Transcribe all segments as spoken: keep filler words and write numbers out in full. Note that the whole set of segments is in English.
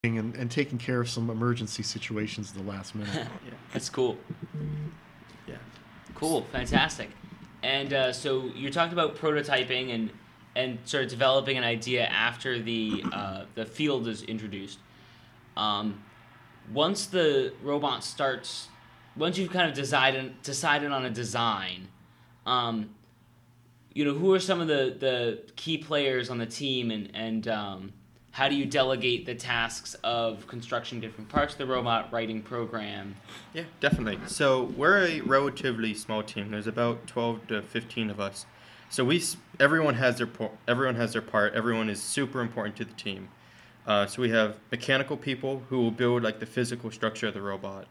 and, and taking care of some emergency situations at the last minute. Yeah. That's cool. Yeah. Cool, fantastic. And uh, so you talked about prototyping and and sort of developing an idea after the uh, the field is introduced. Um, once the robot starts, once you've kind of decided decided on a design, um, you know, who are some of the, the key players on the team, and and um, how do you delegate the tasks of constructing different parts of the robot, writing program? Yeah, definitely. So we're a relatively small team. There's about twelve to fifteen of us. So we s- everyone has their po- everyone has their part. Everyone is super important to the team. Uh, so we have mechanical people who will build like the physical structure of the robot,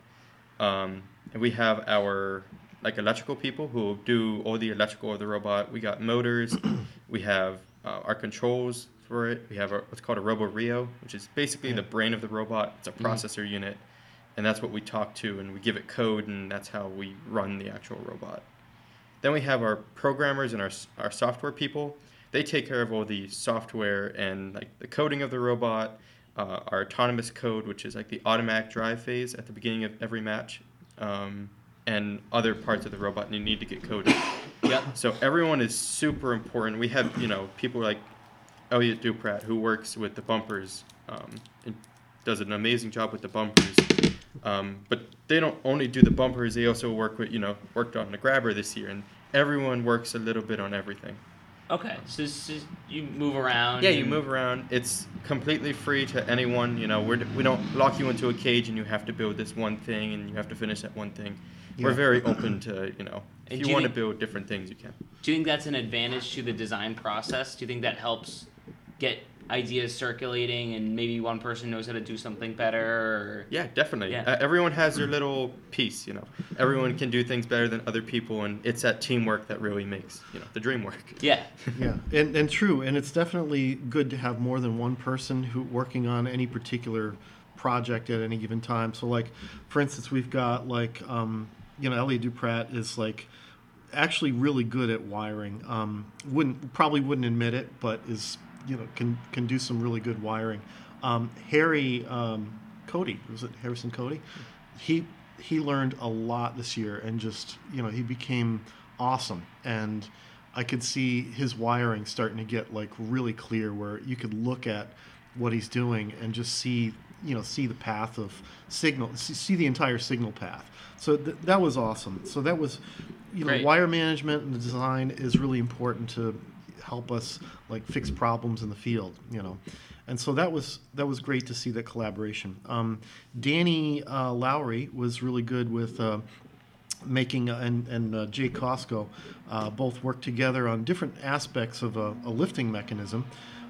um, and we have our like electrical people who will do all the electrical of the robot. We got motors. We have uh, our controls for it. We have our, what's called a Robo Rio, which is basically the brain of the robot. It's a processor unit, and that's what we talk to, and we give it code, and that's how we run the actual robot. Then we have our programmers and our our software people. They take care of all the software and like the coding of the robot, uh, our autonomous code, which is like the automatic drive phase at the beginning of every match, um, and other parts of the robot you need to get coded. Yep. So everyone is super important. We have, you know, people like Elliot Duprat, who works with the bumpers, um, and does an amazing job with the bumpers. Um, but they don't only do the bumpers; they also work with, you know, worked on the grabber this year, and everyone works a little bit on everything. Okay, so, so you move around. Yeah, you and- move around. It's completely free to anyone. You know, we're, we don't lock you into a cage and you have to build this one thing and you have to finish that one thing. We're Yeah. very open to, you know, if And you do you want to think- build different things, you can. Do you think that's an advantage to the design process? Do you think that helps get ideas circulating and maybe one person knows how to do something better? Or... Yeah, definitely. Yeah. Uh, everyone has their little piece, you know. Everyone can do things better than other people, and it's that teamwork that really makes, you know, the dream work. Yeah. Yeah, and, and true, and it's definitely good to have more than one person who working on any particular project at any given time. So, like, for instance, we've got like, um, you know, Elliot Duprat is like actually really good at wiring. Um, wouldn't probably wouldn't admit it, but is you know can can do some really good wiring. Um, Harry um, Cody, was it Harrison Cody? He he learned a lot this year, and just you know he became awesome. And I could see his wiring starting to get like really clear, where you could look at what he's doing and just see you know see the path of signal, see, see the entire signal path. So th- that was awesome. So that was you know Great. wire management and the design is really important to help us like fix problems in the field, you know. And so that was that was great to see that collaboration. Um, Danny uh, Lowry was really good with uh, making uh, and and uh, Jay Costco uh, both worked together on different aspects of a, a lifting mechanism,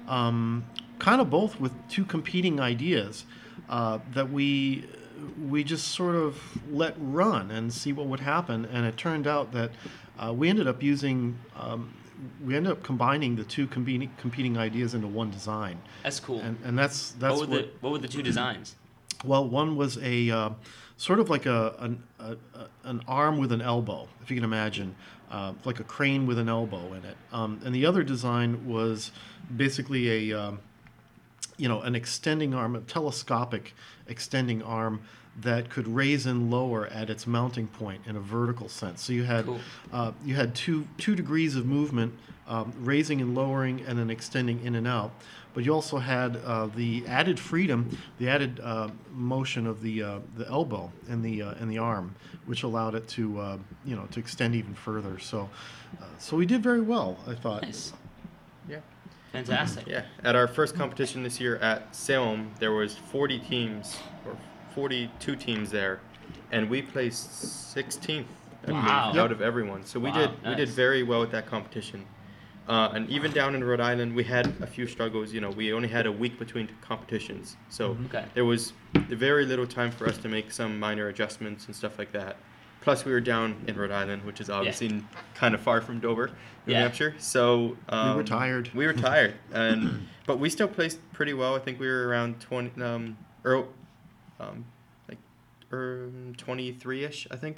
um, kind of both with two competing ideas uh, that we we just sort of let run and see what would happen. And it turned out that uh, we ended up using. Um, we ended up combining the two competing, competing ideas into one design. That's cool. And, and that's that's what, were what, the, what were the two designs? well, one was a uh, sort of like a an, a, a an arm with an elbow, if you can imagine, uh, like a crane with an elbow in it. Um, and the other design was basically a um, you know an extending arm, a telescopic extending arm that could raise and lower at its mounting point in a vertical sense. So you had Cool. uh, you had two two degrees of movement, um, raising and lowering, and then extending in and out. But you also had uh, the added freedom, the added uh, motion of the uh, the elbow and the uh, and the arm, which allowed it to uh, you know to extend even further. So uh, so we did very well, I thought. Nice. Yeah. Fantastic. Yeah. At our first competition this year at Salem, there was forty teams, or forty-two teams there, and we placed sixteenth I Wow. believe, out of everyone. So we Wow, did we did nice. very well at that competition. Uh, and even down in Rhode Island, we had a few struggles. You know, we only had a week between competitions, so Okay. there was very little time for us to make some minor adjustments and stuff like that. Plus, we were down in Rhode Island, which is obviously kind of far from Dover, New Yeah. Hampshire. So um, We were tired. We were tired, and but we still placed pretty well. I think we were around twenty, um, or, um, like, um, twenty-three-ish, I think.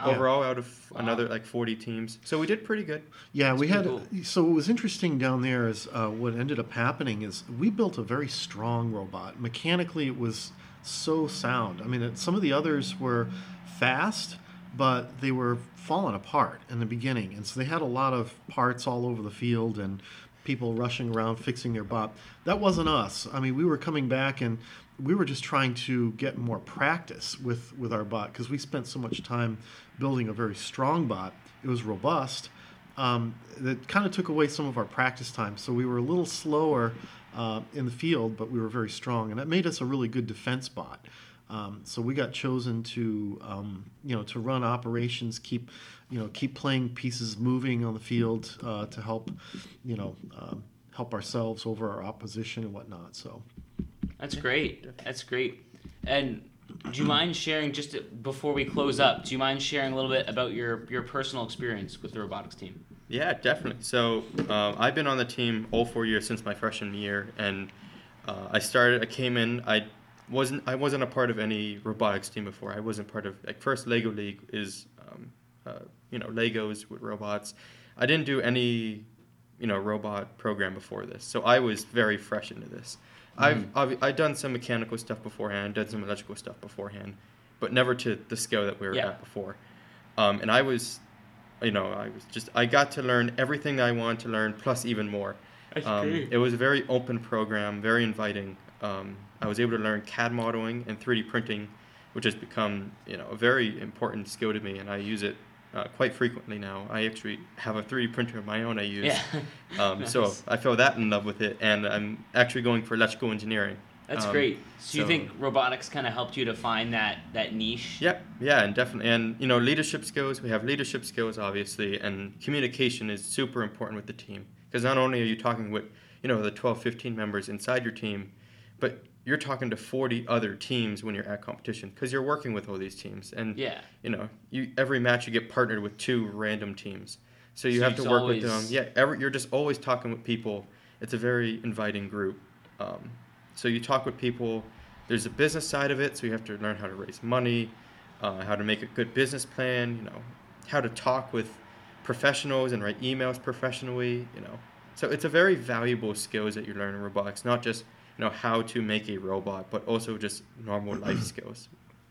overall out of another like forty teams. So we did pretty good. Yeah, we pretty had. So what was interesting down there is uh, what ended up happening is we built a very strong robot. Mechanically, it was so sound. I mean, it, some of the others were fast, but they were falling apart in the beginning, and so they had a lot of parts all over the field and people rushing around fixing their bot. That wasn't us. I mean, we were coming back and we were just trying to get more practice with, with our bot because we spent so much time building a very strong bot. It was robust. Um, that kind of took away some of our practice time. So we were a little slower uh, in the field, but we were very strong. And that made us a really good defense bot. Um, so we got chosen to, um, you know, to run operations, keep, you know, keep playing pieces moving on the field uh, to help, you know, um, help ourselves over our opposition and whatnot. So That's great. That's great. And do you mind sharing, just to, before we close up, do you mind sharing a little bit about your, your personal experience with the robotics team? Yeah, definitely. So uh, I've been on the team all four years since my freshman year, and uh, I started. I came in. I wasn't. I wasn't a part of any robotics team before. I wasn't part of. Like First Lego League is, um, uh, you know, Legos with robots. I didn't do any, you know, robot program before this, so I was very fresh into this. I've, I've I've done some mechanical stuff beforehand, done some electrical stuff beforehand, but never to the scale that we were Yeah. at before. Um, and I was, you know, I was just I got to learn everything that I wanted to learn, plus even more. That's Um, great. it was a very open program, very inviting. Um, I was able to learn C A D modeling and three D printing, which has become, you know, a very important skill to me, and I use it uh, quite frequently now. I actually have a three D printer of my own I use. Yeah. Um, So Nice. I fell that in love with it, and I'm actually going for electrical engineering. That's Um, great. So, you so- think robotics kind of helped you to find that, that niche? Yep, yeah, and definitely, and you know, leadership skills. We have leadership skills, obviously, and communication is super important with the team because not only are you talking with, you know, the twelve, fifteen members inside your team, but you're talking to forty other teams when you're at competition because you're working with all these teams, and Yeah. you know, you every match you get partnered with two random teams, so you So have to it's work with them. always- Yeah, every, you're just always talking with people. It's a very inviting group. Um, so you talk with people. There's a business side of it, so you have to learn how to raise money, uh, how to make a good business plan. You know, how to talk with professionals and write emails professionally. You know, so it's a very valuable skills that you learn in robotics, not just you know how to make a robot, but also just normal life skills.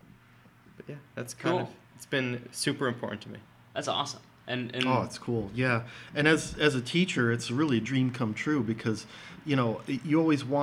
But yeah, that's kind Cool. of it's been super important to me. That's awesome. And, and Oh, it's cool. Yeah. And as as a teacher, it's really a dream come true because, you know, you always want